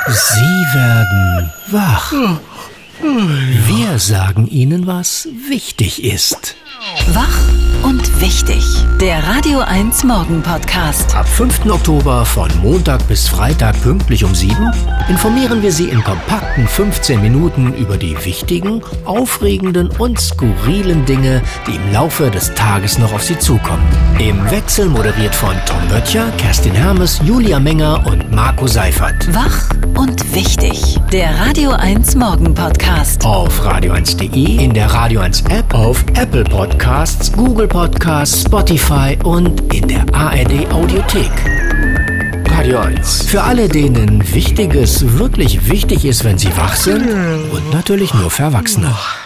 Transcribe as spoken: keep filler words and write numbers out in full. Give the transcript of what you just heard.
Sie werden wach. Wir sagen Ihnen, was wichtig ist. Wach und wichtig. Der Radio eins Morgen Podcast. Ab fünften Oktober von Montag bis Freitag pünktlich um sieben informieren wir Sie in kompakten fünfzehn Minuten über die wichtigen, aufregenden und skurrilen Dinge, die im Laufe des Tages noch auf Sie zukommen. Im Wechsel moderiert von Tom Böttcher, Kerstin Hermes, Julia Menger und Marco Seifert. Wach und wichtig. Der Radio eins Morgen Podcast. Auf radio eins punkt de, in der Radio eins App, auf Apple Podcasts, Google Podcasts, Spotify und in der A R D Audiothek. Radio eins. Für alle, denen Wichtiges wirklich wichtig ist, wenn sie wach sind und natürlich nur für Erwachsene.